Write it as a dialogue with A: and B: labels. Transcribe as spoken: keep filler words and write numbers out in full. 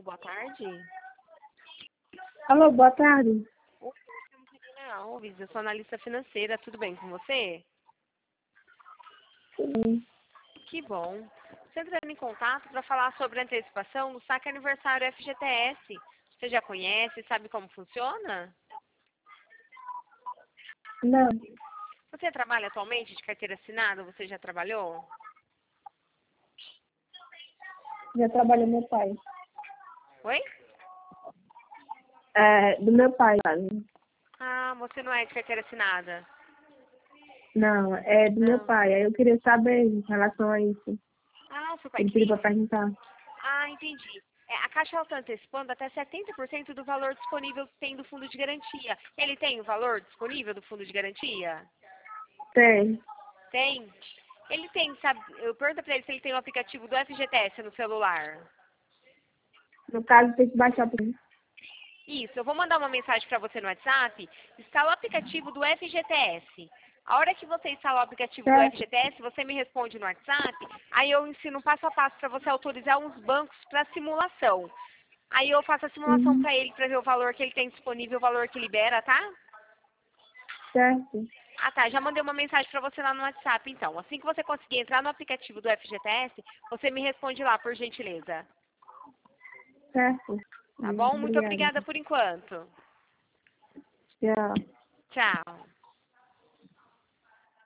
A: boa tarde.
B: Alô, boa tarde.
A: Oi, eu chamo Karina Alves, eu sou analista financeira, tudo bem com você?
B: Sim.
A: Que bom. Estou entrando em contato para falar sobre a antecipação do saque aniversário F G T S. Você já conhece, sabe como funciona?
B: Não,
A: Você trabalha atualmente de carteira assinada? Você já trabalhou?
B: já trabalhou meu pai.
A: Oi?
B: É, do meu pai, sabe?
A: Ah, você não é de carteira assinada?
B: Não, é do meu
A: Não.
B: pai. Aí eu queria saber em relação a isso.
A: Ah, seu pai
B: Ele pediu
A: queria?
B: pra perguntar.
A: Ah, entendi. É, a Caixa está antecipando até setenta por cento do valor disponível que tem do fundo de garantia. Ele tem o valor disponível do fundo de garantia?
B: Tem.
A: Tem. Ele tem, sabe? Eu pergunto pra ele se ele tem o aplicativo do F G T S no celular.
B: No caso, tem que baixar pra mim.
A: Isso, eu vou mandar uma mensagem para você no WhatsApp. Instala o aplicativo do F G T S. A hora que você instalar o aplicativo do
B: Certo?
A: F G T S, você me responde no WhatsApp. Aí eu ensino passo a passo para você autorizar uns bancos para simulação. Aí eu faço a simulação
B: Uhum.
A: para ele para ver o valor que ele tem disponível, o valor que libera, tá?
B: Certo?
A: Ah, tá. Já mandei uma mensagem para você lá no WhatsApp, então. Assim que você conseguir entrar no aplicativo do F G T S, você me responde lá, por gentileza.
B: Certo.
A: Tá
B: Muito
A: bom? Muito
B: obrigada.
A: obrigada por enquanto.
B: Tchau.
A: Tchau.